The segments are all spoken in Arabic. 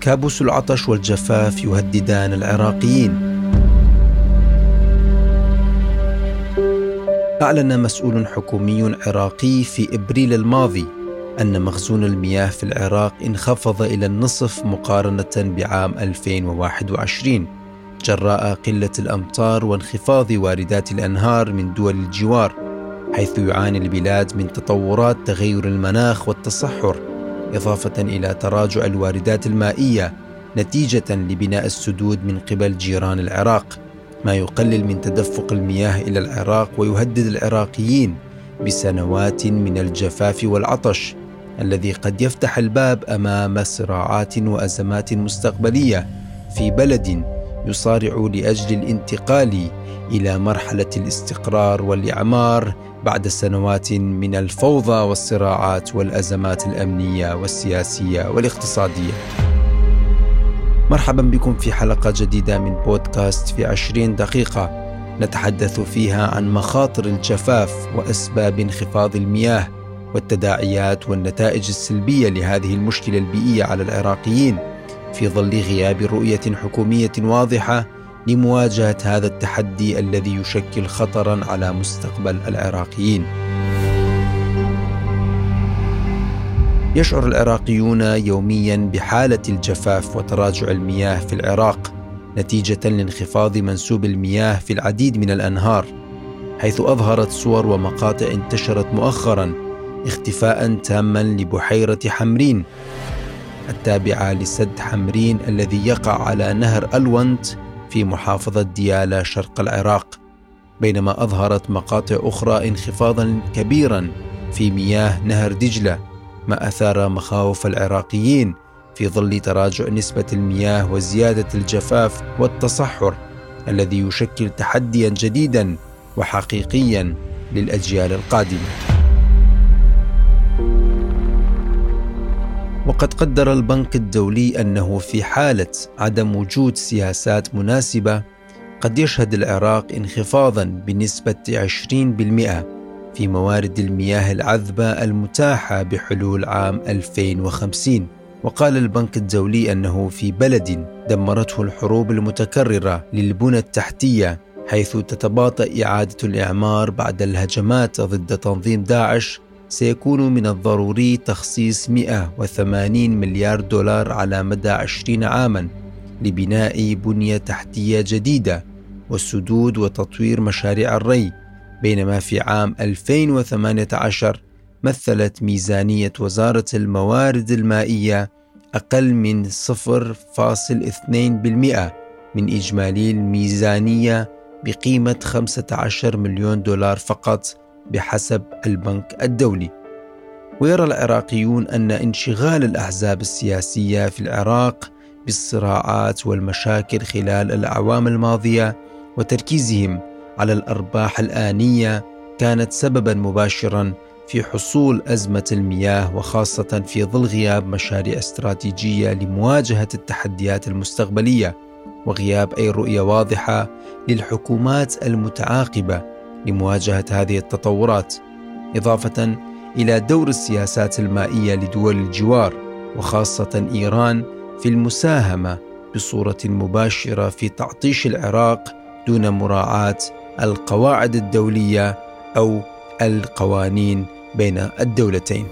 كابوس العطش والجفاف يهددان العراقيين. أعلن مسؤول حكومي عراقي في إبريل الماضي أن مخزون المياه في العراق انخفض إلى النصف مقارنة بعام 2021 جراء قلة الأمطار وانخفاض واردات الأنهار من دول الجوار، حيث يعاني البلاد من تطورات تغير المناخ والتصحر، إضافة إلى تراجع الواردات المائية نتيجة لبناء السدود من قبل جيران العراق، ما يقلل من تدفق المياه إلى العراق ويهدد العراقيين بسنوات من الجفاف والعطش الذي قد يفتح الباب أمام صراعات وأزمات مستقبلية في بلد يصارع لأجل الانتقال إلى مرحلة الاستقرار والإعمار بعد سنوات من الفوضى والصراعات والأزمات الأمنية والسياسية والاقتصادية. مرحبا بكم في حلقة جديدة من بودكاست في 20 دقيقة نتحدث فيها عن مخاطر الجفاف وأسباب انخفاض المياه والتداعيات والنتائج السلبية لهذه المشكلة البيئية على العراقيين في ظل غياب رؤية حكومية واضحة لمواجهة هذا التحدي الذي يشكل خطرا على مستقبل العراقيين. يشعر العراقيون يوميا بحالة الجفاف وتراجع المياه في العراق نتيجة لانخفاض منسوب المياه في العديد من الأنهار، حيث أظهرت صور ومقاطع انتشرت مؤخرا اختفاء تاما لبحيرة حمرين التابعة لسد حمرين الذي يقع على نهر الونت في محافظة ديالى شرق العراق، بينما أظهرت مقاطع أخرى انخفاضا كبيرا في مياه نهر دجلة، ما أثار مخاوف العراقيين في ظل تراجع نسبة المياه وزيادة الجفاف والتصحر الذي يشكل تحديا جديدا وحقيقيا للأجيال القادمة. وقد قدر البنك الدولي أنه في حالة عدم وجود سياسات مناسبة قد يشهد العراق انخفاضا بنسبة 20% في موارد المياه العذبة المتاحة بحلول عام 2050. وقال البنك الدولي أنه في بلد دمرته الحروب المتكررة للبنى التحتية، حيث تتباطأ إعادة الإعمار بعد الهجمات ضد تنظيم داعش، سيكون من الضروري تخصيص 180 مليار دولار على مدى 20 عاما لبناء بنية تحتية جديدة والسدود وتطوير مشاريع الري، بينما في عام 2018 مثلت ميزانية وزارة الموارد المائية أقل من 0.2% من إجمالي الميزانية بقيمة 15 مليون دولار فقط بحسب البنك الدولي. ويرى العراقيون أن انشغال الأحزاب السياسية في العراق بالصراعات والمشاكل خلال الأعوام الماضية وتركيزهم على الأرباح الآنية كانت سببا مباشرا في حصول أزمة المياه، وخاصة في ظل غياب مشاريع استراتيجية لمواجهة التحديات المستقبلية وغياب أي رؤية واضحة للحكومات المتعاقبة لمواجهة هذه التطورات، إضافة إلى دور السياسات المائية لدول الجوار وخاصة إيران في المساهمة بصورة مباشرة في تعطيش العراق دون مراعاة القواعد الدولية أو القوانين بين الدولتين.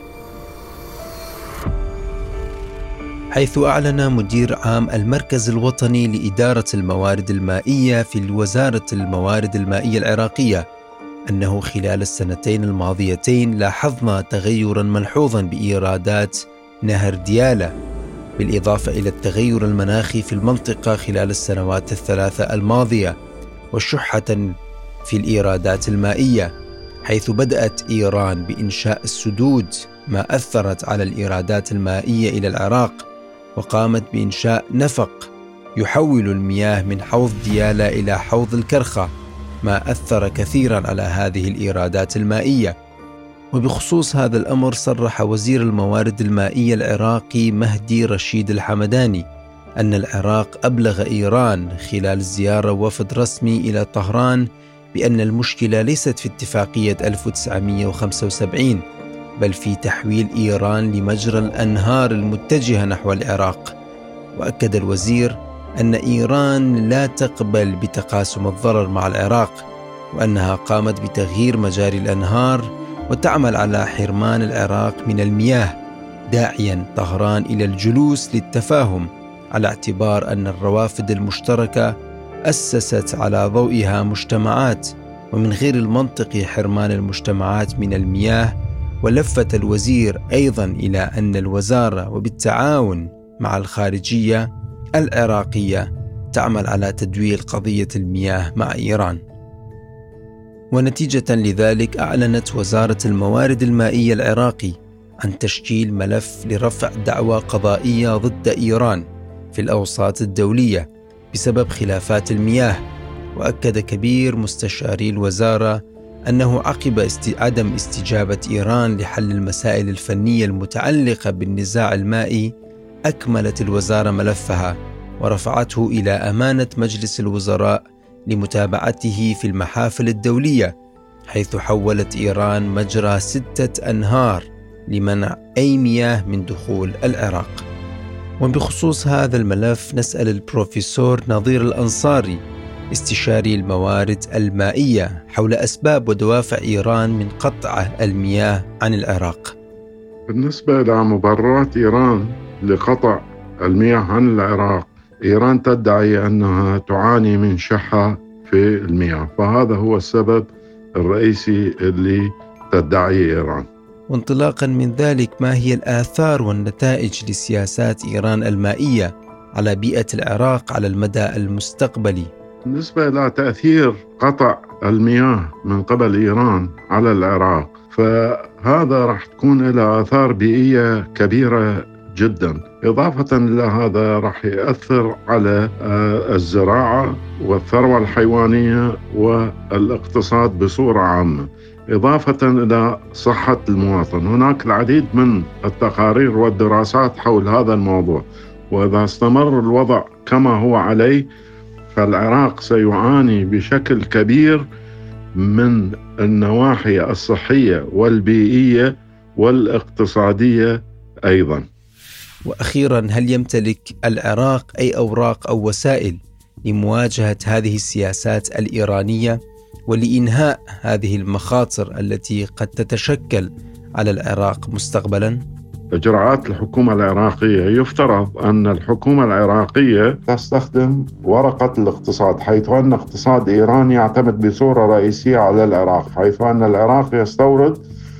حيث أعلن مدير عام المركز الوطني لإدارة الموارد المائية في وزارة الموارد المائية العراقية أنه خلال السنتين الماضيتين لاحظنا تغيرا ملحوظا بإيرادات نهر ديالى، بالإضافة إلى التغير المناخي في المنطقة خلال السنوات الثلاثة الماضية وشحة في الإيرادات المائية، حيث بدأت إيران بإنشاء السدود ما أثرت على الإيرادات المائية إلى العراق، وقامت بإنشاء نفق يحول المياه من حوض ديالى إلى حوض الكرخة، ما أثر كثيرا على هذه الإيرادات المائية. وبخصوص هذا الأمر صرح وزير الموارد المائية العراقي مهدي رشيد الحمداني أن العراق أبلغ إيران خلال زيارة وفد رسمي إلى طهران بأن المشكلة ليست في اتفاقية 1975 بل في تحويل إيران لمجرى الأنهار المتجهة نحو العراق، وأكد الوزير أن إيران لا تقبل بتقاسم الضرر مع العراق، وأنها قامت بتغيير مجاري الأنهار وتعمل على حرمان العراق من المياه، داعيا طهران إلى الجلوس للتفاهم على اعتبار أن الروافد المشتركة أسست على ضوئها مجتمعات، ومن غير المنطقي حرمان المجتمعات من المياه. ولفت الوزير أيضا إلى أن الوزارة وبالتعاون مع الخارجية العراقية تعمل على تدوير قضية المياه مع إيران. ونتيجة لذلك أعلنت وزارة الموارد المائية العراقي عن تشكيل ملف لرفع دعوى قضائية ضد إيران في الأوساط الدولية بسبب خلافات المياه. وأكد كبير مستشاري الوزارة أنه عقب عدم استجابة إيران لحل المسائل الفنية المتعلقة بالنزاع المائي، أكملت الوزارة ملفها ورفعته إلى أمانة مجلس الوزراء لمتابعته في المحافل الدولية، حيث حولت إيران مجرى 6 أنهار لمنع أي مياه من دخول العراق. وبخصوص هذا الملف نسأل البروفيسور نظير الأنصاري استشاري الموارد المائية حول أسباب ودوافع إيران من قطع المياه عن العراق. بالنسبة لمبررات إيران لقطع المياه عن العراق، إيران تدعي أنها تعاني من شحة في المياه، فهذا هو السبب الرئيسي اللي تدعي إيران. وانطلاقا من ذلك، ما هي الآثار والنتائج لسياسات إيران المائية على بيئة العراق على المدى المستقبلي؟ بالنسبة إلى تأثير قطع المياه من قبل إيران على العراق، فهذا راح تكون له آثار بيئية كبيرة جدا. إضافة إلى هذا راح يأثر على الزراعة والثروة الحيوانية والاقتصاد بصورة عامة، إضافة إلى صحة المواطن. هناك العديد من التقارير والدراسات حول هذا الموضوع، وإذا استمر الوضع كما هو عليه فالعراق سيعاني بشكل كبير من النواحي الصحية والبيئية والاقتصادية أيضا. وأخيرا، هل يمتلك العراق أي أوراق أو وسائل لمواجهة هذه السياسات الإيرانية ولإنهاء هذه المخاطر التي قد تتشكل على العراق مستقبلا؟ إجراءات الحكومة العراقية، يفترض أن الحكومة العراقية تستخدم ورقة الاقتصاد، حيث أن اقتصاد إيران يعتمد بصورة رئيسية على العراق، حيث أن العراق يستورد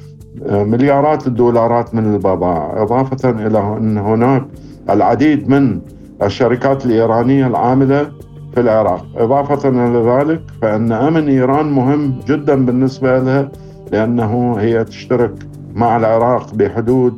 مليارات الدولارات من البضائع، إضافة إلى أن هناك العديد من الشركات الإيرانية العاملة في العراق. إضافة إلى ذلك فإن أمن إيران مهم جدا بالنسبة لها، لأنه هي تشترك مع العراق بحدود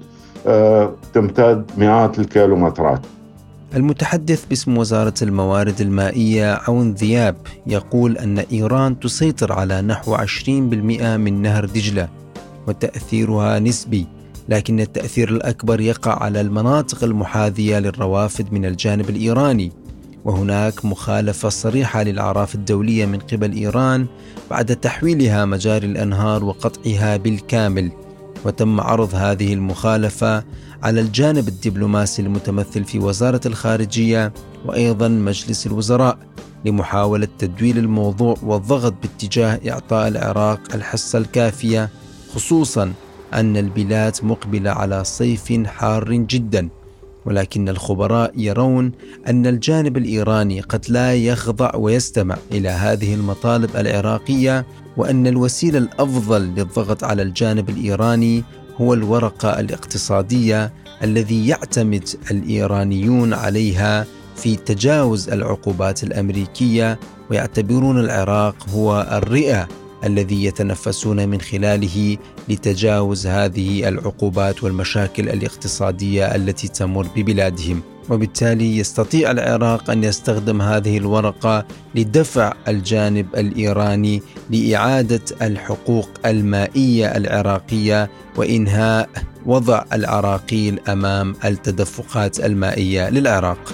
تمتد مئات الكيلومترات. المتحدث باسم وزارة الموارد المائية عون ذياب يقول أن إيران تسيطر على نحو 20% من نهر دجلة، وتأثيرها نسبي، لكن التأثير الأكبر يقع على المناطق المحاذية للروافد من الجانب الإيراني. وهناك مخالفة صريحة للأعراف الدولية من قبل إيران بعد تحويلها مجاري الأنهار وقطعها بالكامل. وتم عرض هذه المخالفة على الجانب الدبلوماسي المتمثل في وزارة الخارجية وأيضا مجلس الوزراء لمحاولة تدوير الموضوع والضغط باتجاه إعطاء العراق الحصة الكافية، خصوصا أن البلاد مقبلة على صيف حار جدا. ولكن الخبراء يرون أن الجانب الإيراني قد لا يخضع ويستمع إلى هذه المطالب العراقية، وأن الوسيلة الأفضل للضغط على الجانب الإيراني هو الورقة الاقتصادية الذي يعتمد الإيرانيون عليها في تجاوز العقوبات الأمريكية، ويعتبرون العراق هو الرئة الذي يتنفسون من خلاله لتجاوز هذه العقوبات والمشاكل الاقتصادية التي تمر ببلادهم. وبالتالي يستطيع العراق أن يستخدم هذه الورقة لدفع الجانب الإيراني لإعادة الحقوق المائية العراقية وإنهاء وضع العراقيل أمام التدفقات المائية للعراق.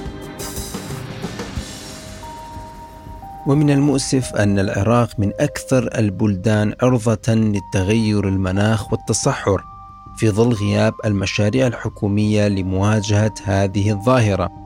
ومن المؤسف أن العراق من أكثر البلدان عرضة للتغير المناخ والتصحر في ظل غياب المشاريع الحكومية لمواجهة هذه الظاهرة.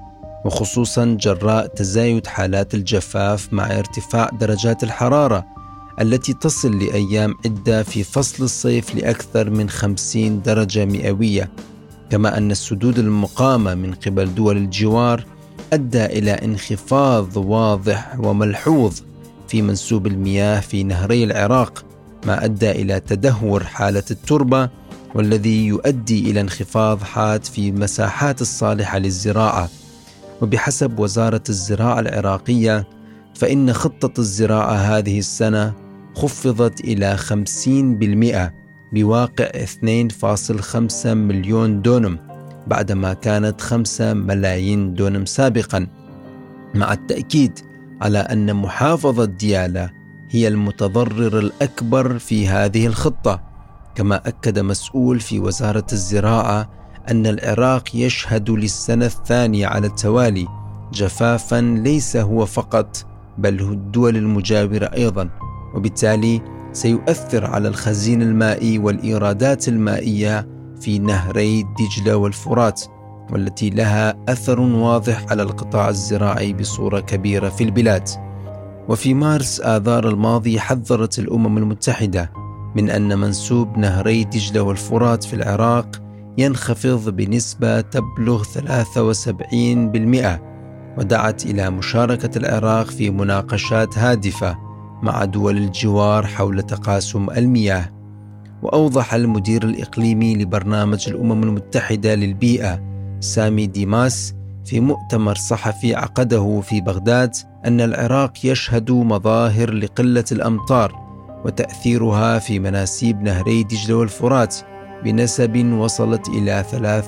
وخصوصا جراء تزايد حالات الجفاف مع ارتفاع درجات الحرارة التي تصل لأيام عدة في فصل الصيف لأكثر من 50 درجة مئوية. كما أن السدود المقامة من قبل دول الجوار أدى إلى انخفاض واضح وملحوظ في منسوب المياه في نهري العراق، ما أدى إلى تدهور حالة التربة، والذي يؤدي إلى انخفاض حاد في المساحات الصالحة للزراعة. وبحسب وزارة الزراعة العراقية، فإن خطة الزراعة هذه السنة خفضت إلى 50% بواقع 2.5 مليون دونم بعدما كانت 5 ملايين دونم سابقا، مع التأكيد على أن محافظة ديالى هي المتضرر الأكبر في هذه الخطة. كما أكد مسؤول في وزارة الزراعة أن العراق يشهد للسنة الثانية على التوالي جفافا ليس هو فقط بل الدول المجاورة أيضا، وبالتالي سيؤثر على الخزين المائي والإيرادات المائية في نهري دجلة والفرات، والتي لها أثر واضح على القطاع الزراعي بصورة كبيرة في البلاد. وفي مارس آذار الماضي حذرت الأمم المتحدة من أن منسوب نهري دجلة والفرات في العراق ينخفض بنسبة تبلغ 73%، ودعت إلى مشاركة العراق في مناقشات هادفة مع دول الجوار حول تقاسم المياه. وأوضح المدير الإقليمي لبرنامج الأمم المتحدة للبيئة سامي ديماس في مؤتمر صحفي عقده في بغداد أن العراق يشهد مظاهر لقلة الأمطار وتأثيرها في مناسيب نهري دجلة والفرات بنسب وصلت إلى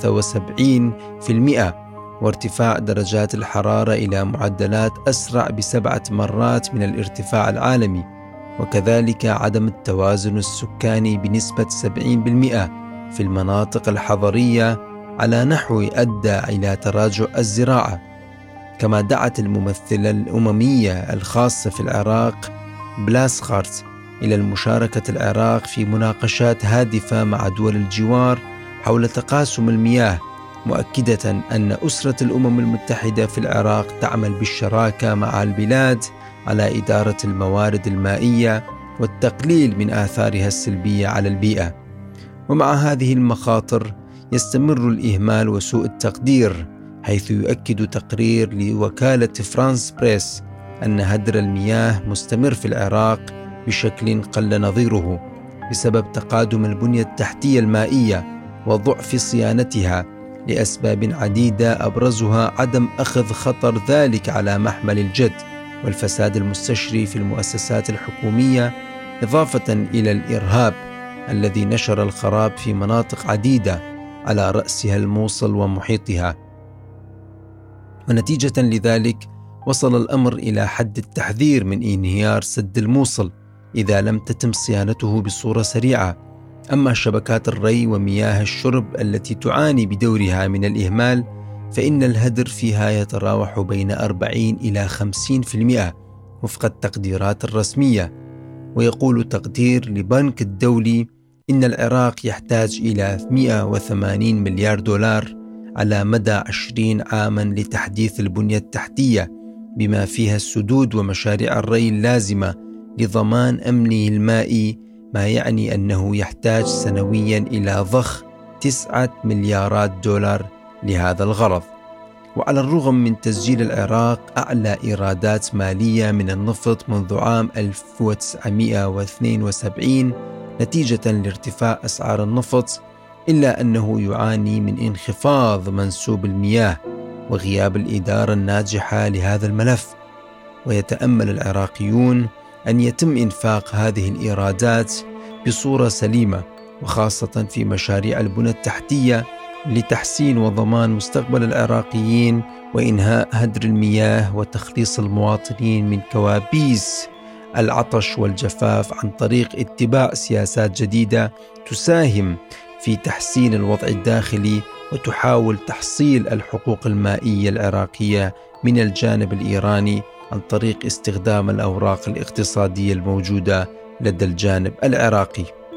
73%، وارتفاع درجات الحرارة إلى معدلات أسرع ب7 مرات من الارتفاع العالمي، وكذلك عدم التوازن السكاني بنسبة 70% في المناطق الحضرية على نحو أدى إلى تراجع الزراعة. كما دعت الممثلة الأممية الخاصة في العراق بلاسخارت إلى المشاركة العراق في مناقشات هادفة مع دول الجوار حول تقاسم المياه، مؤكدة أن أسرة الأمم المتحدة في العراق تعمل بالشراكة مع البلاد على إدارة الموارد المائية والتقليل من آثارها السلبية على البيئة. ومع هذه المخاطر يستمر الإهمال وسوء التقدير، حيث يؤكد تقرير لوكالة فرانس بريس أن هدر المياه مستمر في العراق بشكل قل نظيره بسبب تقادم البنية التحتية المائية وضعف صيانتها لأسباب عديدة، أبرزها عدم أخذ خطر ذلك على محمل الجد والفساد المستشري في المؤسسات الحكومية، إضافة إلى الإرهاب الذي نشر الخراب في مناطق عديدة على رأسها الموصل ومحيطها. ونتيجة لذلك وصل الأمر إلى حد التحذير من انهيار سد الموصل إذا لم تتم صيانته بصورة سريعة. أما شبكات الري ومياه الشرب التي تعاني بدورها من الإهمال، فإن الهدر فيها يتراوح بين 40 إلى 50% وفق التقديرات الرسمية. ويقول تقدير لبنك الدولي إن العراق يحتاج إلى 180 مليار دولار على مدى 20 عاما لتحديث البنية التحتية، بما فيها السدود ومشاريع الري اللازمة لضمان أمنه المائي، ما يعني أنه يحتاج سنويا إلى ضخ 9 مليارات دولار لهذا الغرض. وعلى الرغم من تسجيل العراق أعلى إيرادات مالية من النفط منذ عام 1972 نتيجة لارتفاع أسعار النفط، إلا أنه يعاني من انخفاض منسوب المياه وغياب الإدارة الناجحة لهذا الملف. ويتأمل العراقيون أن يتم إنفاق هذه الإيرادات بصورة سليمة، وخاصة في مشاريع البنى التحتية لتحسين وضمان مستقبل العراقيين وإنهاء هدر المياه وتخليص المواطنين من كوابيس العطش والجفاف عن طريق اتباع سياسات جديدة تساهم في تحسين الوضع الداخلي وتحاول تحصيل الحقوق المائية العراقية من الجانب الإيراني عن طريق استخدام الأوراق الاقتصادية الموجودة لدى الجانب العراقي.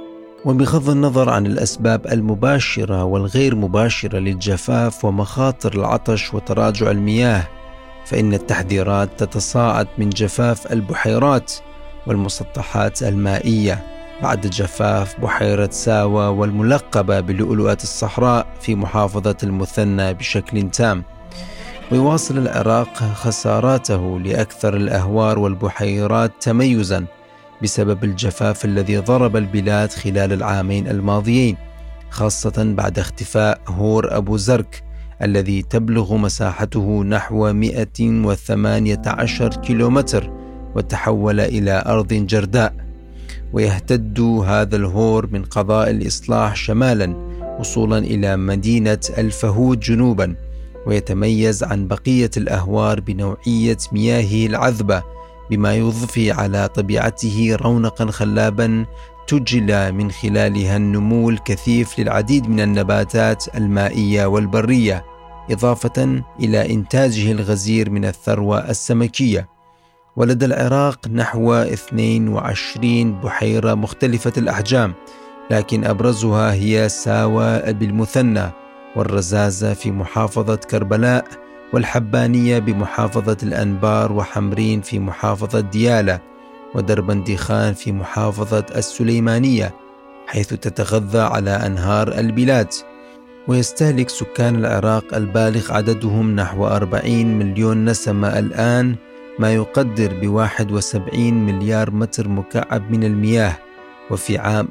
وبغض النظر عن الأسباب المباشرة والغير مباشرة للجفاف ومخاطر العطش وتراجع المياه، فإن التحذيرات تتصاعد من جفاف البحيرات والمسطحات المائية بعد جفاف بحيرة ساوى والملقبة بلؤلؤة الصحراء في محافظة المثنى بشكل تام. ويواصل العراق خساراته لأكثر الأهوار والبحيرات تميزاً بسبب الجفاف الذي ضرب البلاد خلال العامين الماضيين، خاصة بعد اختفاء هور أبو زرك الذي تبلغ مساحته نحو 118 كيلومتر وتحول إلى أرض جرداء. ويهتد هذا الهور من قضاء الإصلاح شمالا وصولا إلى مدينة الفهود جنوبا، ويتميز عن بقية الأهوار بنوعية مياهه العذبة بما يضفي على طبيعته رونقا خلابا تجلى من خلالها النمو الكثيف للعديد من النباتات المائية والبرية، إضافة إلى إنتاجه الغزير من الثروة السمكية. ولدى العراق نحو 22 بحيرة مختلفة الأحجام، لكن أبرزها هي ساوى بالمثنى، والرزازة في محافظة كربلاء، والحبانية بمحافظة الأنبار، وحمرين في محافظة ديالى، ودربندخان في محافظة السليمانية، حيث تتغذى على أنهار البلاد. ويستهلك سكان العراق البالغ عددهم نحو 40 مليون نسمة الآن ما يقدر ب71 مليار متر مكعب من المياه، وفي عام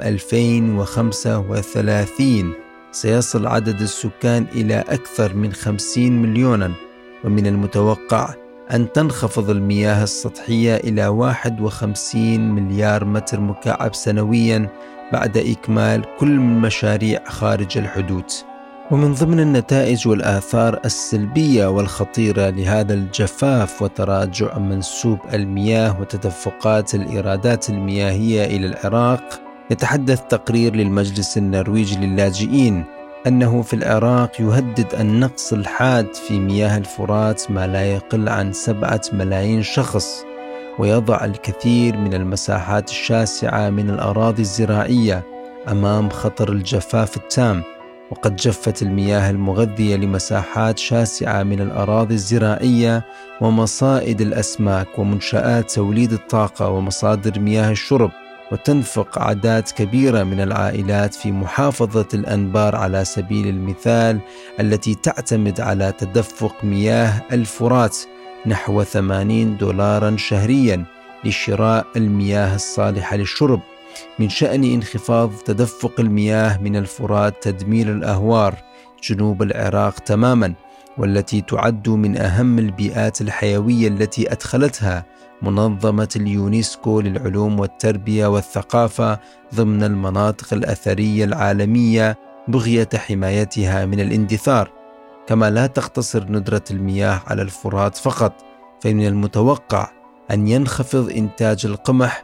2035 سيصل عدد السكان إلى أكثر من 50 مليونا، ومن المتوقع أن تنخفض المياه السطحية إلى 51 مليار متر مكعب سنويا بعد إكمال كل مشاريع خارج الحدود. ومن ضمن النتائج والآثار السلبية والخطيرة لهذا الجفاف وتراجع منسوب المياه وتدفقات الإيرادات المياهية إلى العراق، يتحدث تقرير للمجلس النرويجي للاجئين أنه في العراق يهدد النقص الحاد في مياه الفرات ما لا يقل عن 7 ملايين شخص، ويضع الكثير من المساحات الشاسعة من الأراضي الزراعية أمام خطر الجفاف التام. وقد جفت المياه المغذية لمساحات شاسعة من الأراضي الزراعية ومصائد الأسماك ومنشآت توليد الطاقة ومصادر مياه الشرب، وتنفق أعداد كبيرة من العائلات في محافظة الأنبار على سبيل المثال، التي تعتمد على تدفق مياه الفرات نحو $80 شهريا لشراء المياه الصالحة للشرب. من شأن انخفاض تدفق المياه من الفرات تدمير الأهوار جنوب العراق تماما، والتي تعد من أهم البيئات الحيوية التي أدخلتها منظمة اليونسكو للعلوم والتربية والثقافة ضمن المناطق الأثرية العالمية بغية حمايتها من الاندثار. كما لا تقتصر ندرة المياه على الفرات فقط، فمن المتوقع أن ينخفض إنتاج القمح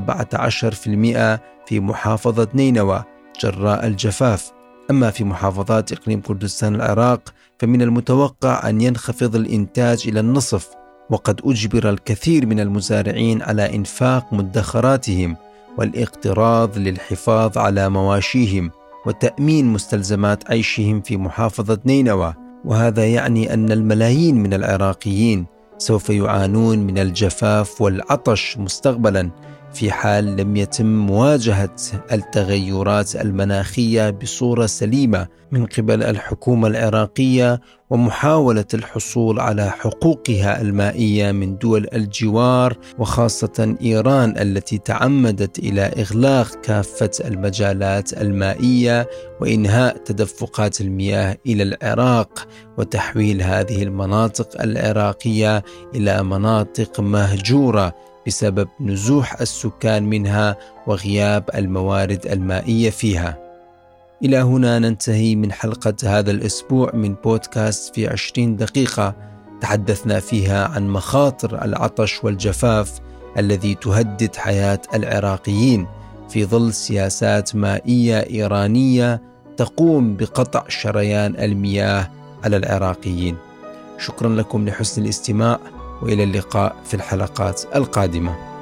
17% في محافظة نينوى جراء الجفاف. أما في محافظات إقليم كردستان العراق فمن المتوقع أن ينخفض الإنتاج إلى النصف، وقد أجبر الكثير من المزارعين على إنفاق مدخراتهم والاقتراض للحفاظ على مواشيهم وتأمين مستلزمات عيشهم في محافظة نينوى. وهذا يعني أن الملايين من العراقيين سوف يعانون من الجفاف والعطش مستقبلا في حال لم يتم مواجهة التغيرات المناخية بصورة سليمة من قبل الحكومة العراقية، ومحاولة الحصول على حقوقها المائية من دول الجوار، وخاصة إيران التي تعمدت إلى إغلاق كافة المجالات المائية وإنهاء تدفقات المياه إلى العراق، وتحويل هذه المناطق العراقية إلى مناطق مهجورة بسبب نزوح السكان منها وغياب الموارد المائية فيها. إلى هنا ننتهي من حلقة هذا الأسبوع من بودكاست في 20 دقيقة، تحدثنا فيها عن مخاطر العطش والجفاف الذي تهدد حياة العراقيين في ظل سياسات مائية إيرانية تقوم بقطع شريان المياه على العراقيين. شكرا لكم لحسن الاستماع، وإلى اللقاء في الحلقات القادمة.